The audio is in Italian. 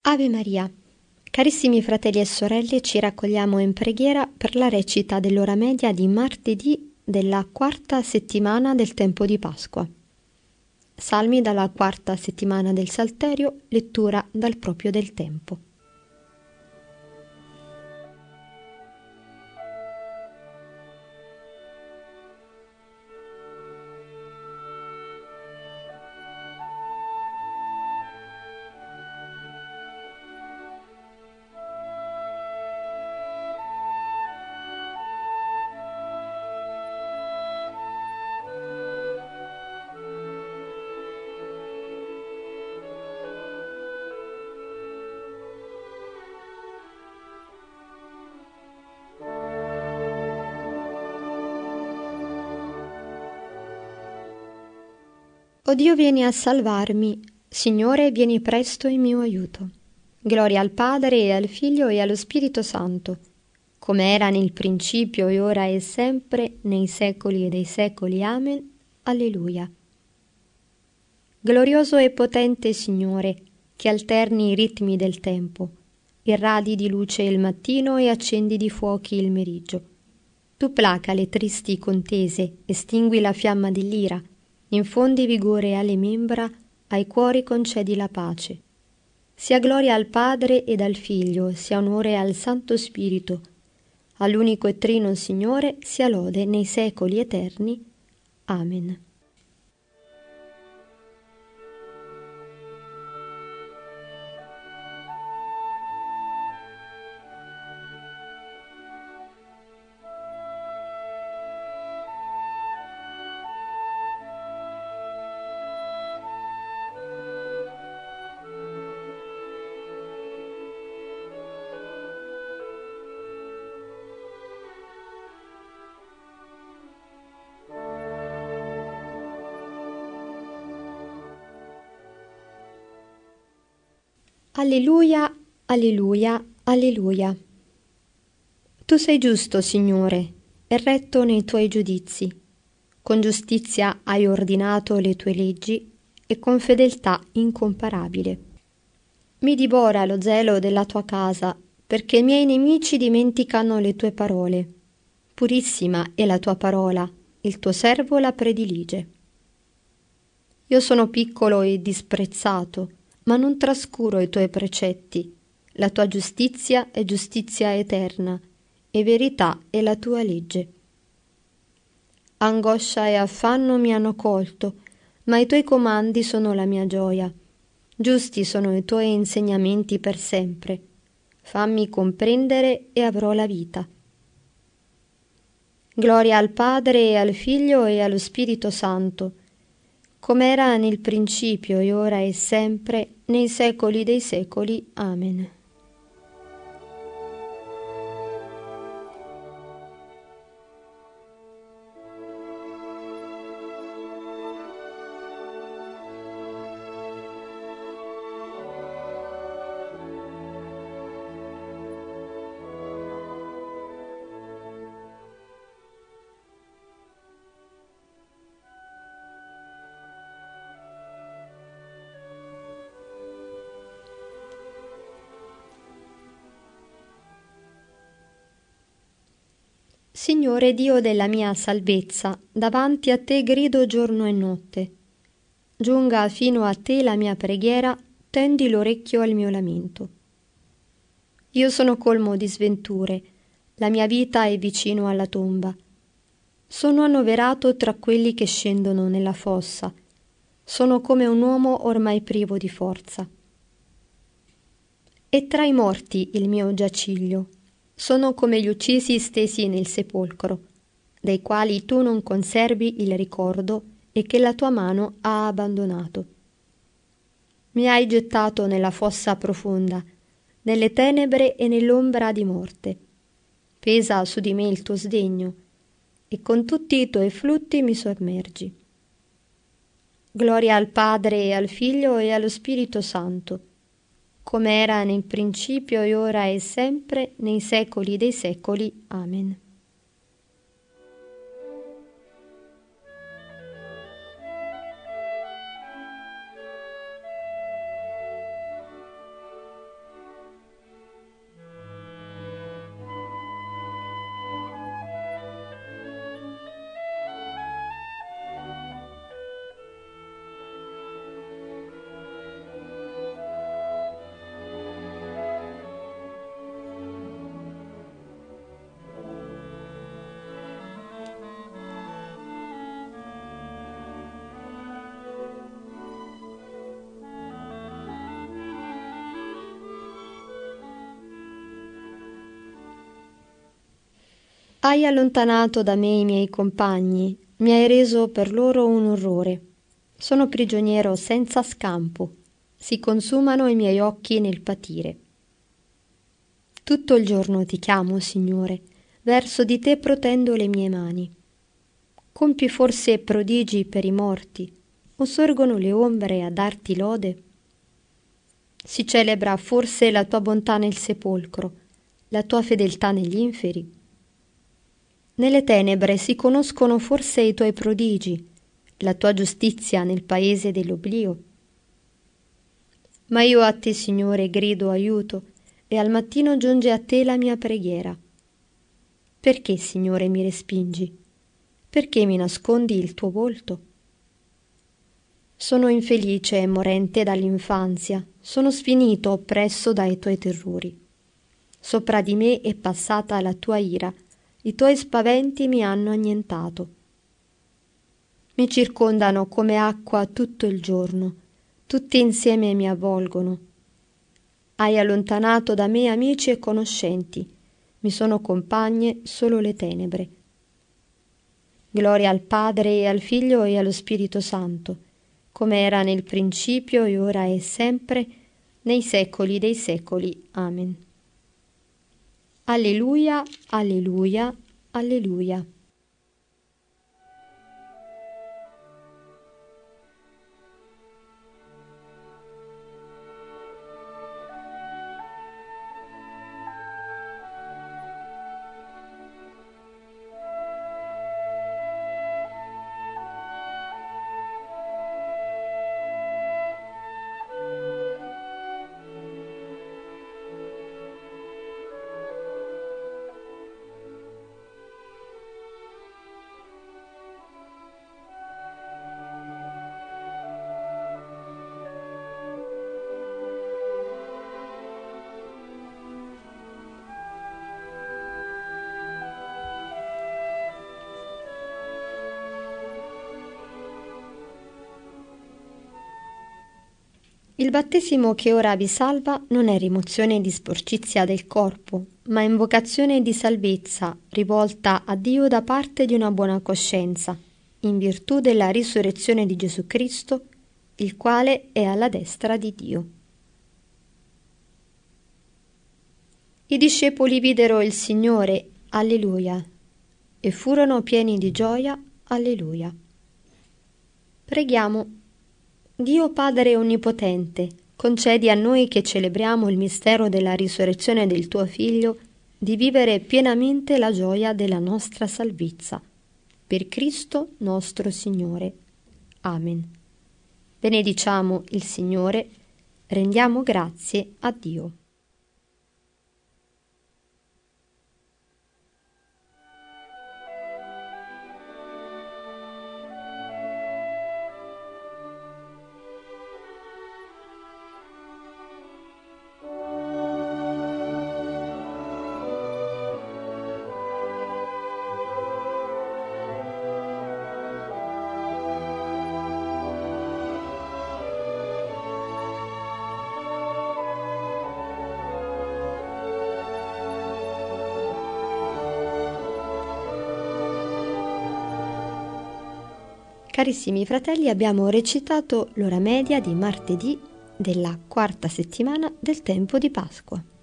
Ave Maria. Carissimi fratelli e sorelle, ci raccogliamo in preghiera per la recita dell'ora media di martedì della quarta settimana del tempo di Pasqua. Salmi dalla quarta settimana del Salterio, lettura dal proprio del tempo. O Dio, vieni a salvarmi. Signore, vieni presto in mio aiuto. Gloria al Padre e al Figlio e allo Spirito Santo, come era nel principio e ora e sempre, nei secoli dei secoli. Amen. Alleluia. Glorioso e potente Signore, che alterni i ritmi del tempo, irradi di luce il mattino e accendi di fuochi il meriggio. Tu placa le tristi contese, estingui la fiamma dell'ira, infondi vigore alle membra, ai cuori concedi la pace. Sia gloria al Padre ed al Figlio, sia onore al Santo Spirito, all'unico e trino Signore, sia lode nei secoli eterni. Amen. Alleluia, alleluia, alleluia. Tu sei giusto, Signore, e retto nei tuoi giudizi. Con giustizia hai ordinato le tue leggi e con fedeltà incomparabile. Mi divora lo zelo della tua casa, perché i miei nemici dimenticano le tue parole. Purissima è la tua parola, il tuo servo la predilige. Io sono piccolo e disprezzato, ma non trascuro i tuoi precetti. La tua giustizia è giustizia eterna, e verità è la tua legge. Angoscia e affanno mi hanno colto, ma i tuoi comandi sono la mia gioia. Giusti sono i tuoi insegnamenti per sempre. Fammi comprendere e avrò la vita. Gloria al Padre e al Figlio e allo Spirito Santo, come era nel principio e ora e sempre, nei secoli dei secoli. Amen. Signore Dio della mia salvezza, davanti a te grido giorno e notte. Giunga fino a te la mia preghiera, tendi l'orecchio al mio lamento. Io sono colmo di sventure, la mia vita è vicino alla tomba. Sono annoverato tra quelli che scendono nella fossa. Sono come un uomo ormai privo di forza. È tra i morti il mio giaciglio. Sono come gli uccisi stesi nel sepolcro, dei quali tu non conservi il ricordo e che la tua mano ha abbandonato. Mi hai gettato nella fossa profonda, nelle tenebre e nell'ombra di morte. Pesa su di me il tuo sdegno, e con tutti i tuoi flutti mi sommergi. Gloria al Padre e al Figlio e allo Spirito Santo, come era nel principio e ora e sempre, nei secoli dei secoli. Amen. Hai allontanato da me i miei compagni, mi hai reso per loro un orrore. Sono prigioniero senza scampo, si consumano i miei occhi nel patire. Tutto il giorno ti chiamo, Signore, verso di te protendo le mie mani. Compi forse prodigi per i morti, o sorgono le ombre a darti lode? Si celebra forse la tua bontà nel sepolcro, la tua fedeltà negli inferi? Nelle tenebre si conoscono forse i tuoi prodigi, la tua giustizia nel paese dell'oblio? Ma io a te, Signore, grido aiuto, e al mattino giunge a te la mia preghiera. Perché, Signore, mi respingi? Perché mi nascondi il tuo volto? Sono infelice e morente dall'infanzia, sono sfinito oppresso dai tuoi terrori. Sopra di me è passata la tua ira, i tuoi spaventi mi hanno annientato. Mi circondano come acqua tutto il giorno, tutti insieme mi avvolgono. Hai allontanato da me amici e conoscenti, mi sono compagne solo le tenebre. Gloria al Padre e al Figlio e allo Spirito Santo, come era nel principio e ora e sempre, nei secoli dei secoli. Amen. Alleluia, alleluia, alleluia. Il battesimo che ora vi salva non è rimozione di sporcizia del corpo, ma invocazione di salvezza rivolta a Dio da parte di una buona coscienza, in virtù della risurrezione di Gesù Cristo, il quale è alla destra di Dio. I discepoli videro il Signore, alleluia, e furono pieni di gioia, alleluia. Preghiamo. Dio Padre Onnipotente, concedi a noi che celebriamo il mistero della risurrezione del tuo Figlio di vivere pienamente la gioia della nostra salvezza. Per Cristo nostro Signore. Amen. Benediciamo il Signore, rendiamo grazie a Dio. Carissimi fratelli, abbiamo recitato l'ora media di martedì della quarta settimana del tempo di Pasqua.